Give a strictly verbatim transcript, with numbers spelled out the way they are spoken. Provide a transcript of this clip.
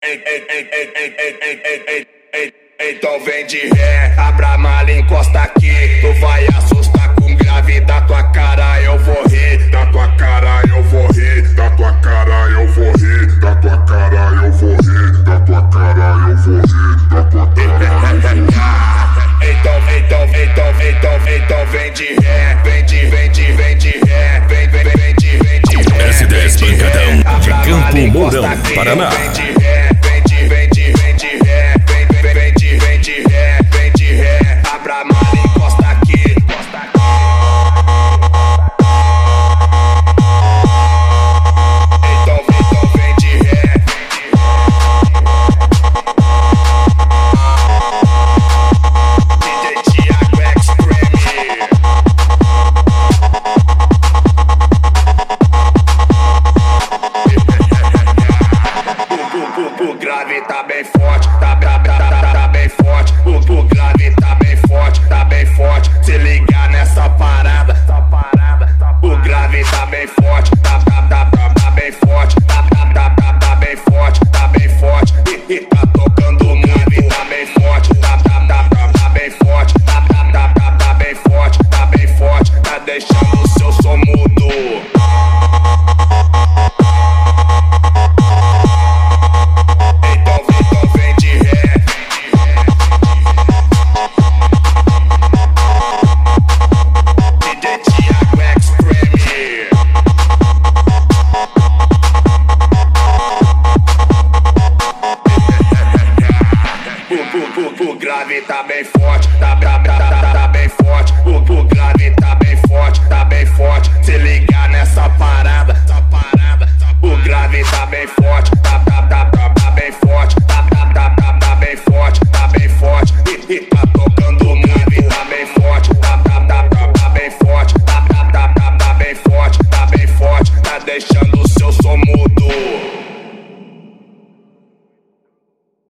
Então vem de ré, abra a mala, encosta aqui. Tu vai assustar com grave, da tua cara eu vou rir. Da tua cara eu vou rir, da tua cara eu vou rir, da tua cara eu vou rir, da tua cara eu vou rir, da tua cara eu vou rir. Então, então, então, então, então vem de ré, vem de, vem de, vem de ré, vem, vem, vem de, vem de ré. S dez Pancadão, de Campo Mourão, Paraná. Vem de ré, vem de, vem de, vem de ré, vem, vem, vem de, vem de ré, vem de ré. Abra a mala, encosta aqui, encosta aqui. Então, então vem de ré. D J Thiago Extreme. O grave tá bem forte, tá, tá, tá, tá, tá bem forte. O, o grave tá bem forte, tá bem forte. Se ligar nessa parada, essa parada. O grave tá bem forte, tá, tá, tá, tá, tá bem forte. Tá, tá, tá, tá, tá bem forte, tá bem forte. E, e tá tocando o grave, tá bem forte. Tá, tá, tá, tá, tá bem forte. Tá, tá, tá, tá, tá bem forte, tá bem forte. Tá deixando o seu som mudo. O grave tá bem forte, tá, tá, tá, tá, tá bem forte. O, o grave tá bem forte, tá bem forte. Se ligar nessa parada, essa parada. O grave tá bem forte, tá, tá, tá, tá, tá bem forte. Tá, tá, tá, tá, tá bem forte, tá bem forte. E, e tá tocando o grave, tá bem forte. Tá, tá, tá, tá, tá bem forte. Tá, tá, tá, tá, tá bem forte, tá bem forte. Tá deixando o seu som mudo.